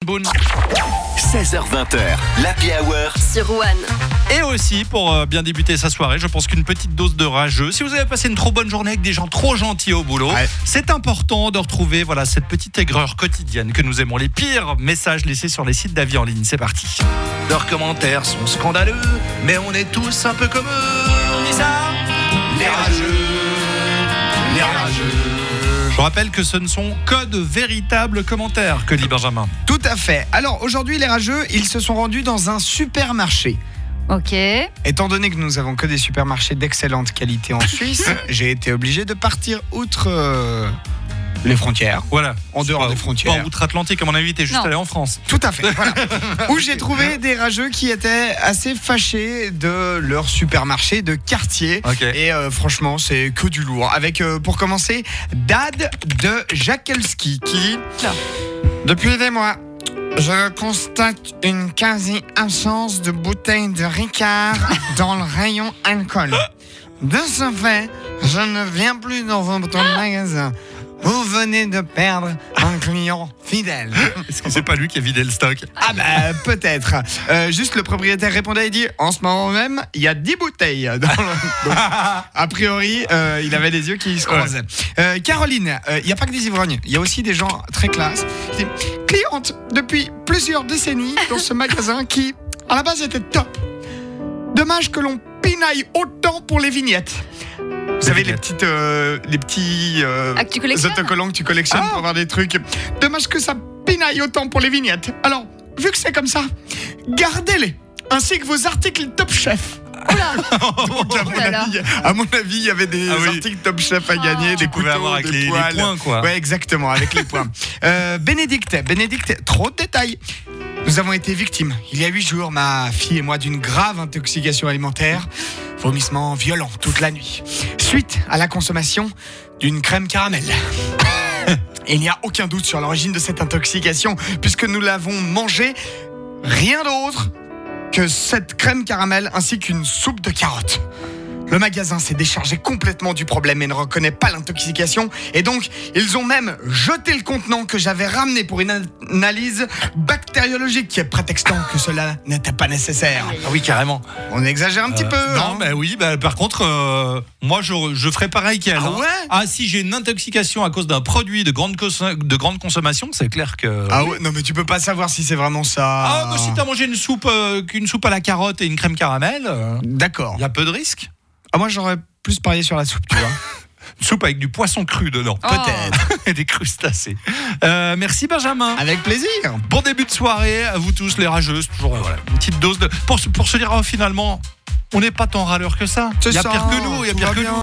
Boone. 16h20, l'Happy Hour sur One. Et aussi, pour bien débuter sa soirée, je pense qu'une petite dose de rageux. Si vous avez passé une trop bonne journée avec des gens trop gentils au boulot, c'est important de retrouver cette petite aigreur quotidienne que nous aimons. Les pires messages laissés sur les sites d'avis en ligne. C'est parti. Leurs commentaires sont scandaleux, mais on est tous un peu comme eux. On dit ça ? Les rageux. Les rageux. Je rappelle que ce ne sont que de véritables commentaires, que dit Benjamin. Tout à fait. Alors aujourd'hui, les rageux, ils se sont rendus dans un supermarché. Ok. Étant donné que nous avons que des supermarchés d'excellente qualité en Suisse, j'ai été obligé de partir outre les frontières. Voilà. En dehors des frontières. Pas outre-Atlantique, à mon avis, t'es juste allé en France. Tout à fait. Voilà. Où j'ai trouvé des rageux qui étaient assez fâchés de leur supermarché de quartier. Okay. Et franchement, c'est que du lourd. Avec, pour commencer, Dad de Jakelski qui dit depuis des mois, je constate une quasi-absence de bouteilles de Ricard dans le rayon alcool. De ce fait, je ne viens plus dans votre magasin. Vous venez de perdre un client fidèle. Est-ce que c'est pas lui qui a vidé le stock ? Ah bah peut-être. Juste le propriétaire répondait et dit en ce moment même, il y a 10 bouteilles. Donc, a priori, il avait des yeux qui se croisaient. Caroline, il n'y a pas que des ivrognes, il y a aussi des gens très classe. Cliente depuis plusieurs décennies dans ce magasin qui, à la base, était top. Dommage que l'on pinaille autant pour les vignettes. Vous savez, les petits autocollants que tu collectionnes pour avoir des trucs. Dommage que ça pinaille autant pour les vignettes. Alors, vu que c'est comme ça, gardez-les, ainsi que vos articles Top Chef. Donc, à mon avis, il y avait des articles Top Chef à gagner, des couteaux, avoir avec les points, quoi. Ouais, exactement, avec les points. Bénédicte, trop de détails. Nous avons été victimes, il y a 8 jours, ma fille et moi, d'une grave intoxication alimentaire. Vomissements violents toute la nuit. Suite à la consommation d'une crème caramel. Et il n'y a aucun doute sur l'origine de cette intoxication, puisque nous l'avons mangée rien d'autre que cette crème caramel ainsi qu'une soupe de carottes. Le magasin s'est déchargé complètement du problème et ne reconnaît pas l'intoxication. Et donc, ils ont même jeté le contenant que j'avais ramené pour une analyse bactériologique, prétextant que cela n'était pas nécessaire. Ah oui, carrément. On exagère un petit peu. Non, mais oui, par contre, moi, je ferais pareil qu'elle. Ah ouais ? Si j'ai une intoxication à cause d'un produit de grande consommation, c'est clair que... Ah ouais, non mais tu peux pas savoir si c'est vraiment ça. Bah, si t'as mangé une soupe à la carotte et une crème caramel... D'accord. Il y a peu de risques. Moi, j'aurais plus parié sur la soupe, tu vois. Une soupe avec du poisson cru dedans. Peut-être. Et des crustacés. Merci Benjamin. Avec plaisir. Bon début de soirée à vous tous les rageuses. Toujours une petite dose de... Pour se dire finalement, on n'est pas tant râleurs que ça. Il y a pire que nous.